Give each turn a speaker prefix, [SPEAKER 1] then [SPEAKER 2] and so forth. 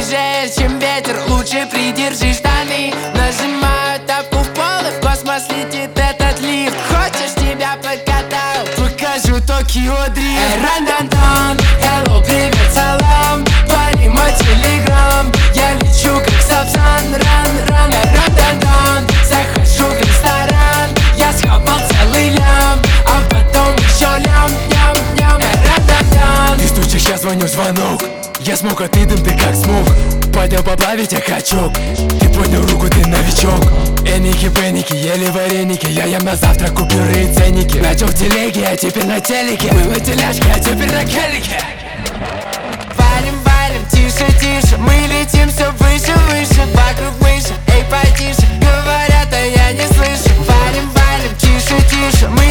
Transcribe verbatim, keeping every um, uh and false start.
[SPEAKER 1] свежее, чем ветер. Лучше придержи штаны. Нажимаю тапку в пол, и в космос летит этот лифт. Хочешь, тебя покатаю? Покажу Токио дрифт. Эй, ран-дан-дан, hello, привет, салам. Пари мой телеграм. Я лечу как Сапсан, ран-ран. Эй, ран-дан-дан, захожу в ресторан. Я схапал целый лям, а потом еще лям-ням-ням. Эй, ран-дан-дан.
[SPEAKER 2] Ты стучишь, я звоню, звонок. Я смог, а ты дым, ты как смог. Поднял поплавить, я качок. Ты поднял руку, ты новичок. Эники, пеники, ели вареники. Я ем на завтрак, купюры и ценники. Начал в телеге, а теперь на телеке. Был на тележке, а теперь на келике.
[SPEAKER 1] Валим, валим, тише, тише. Мы летим все выше, выше. Вокруг мыши, эй, потише. Говорят, а я не слышу. Валим, валим, тише, тише. Мы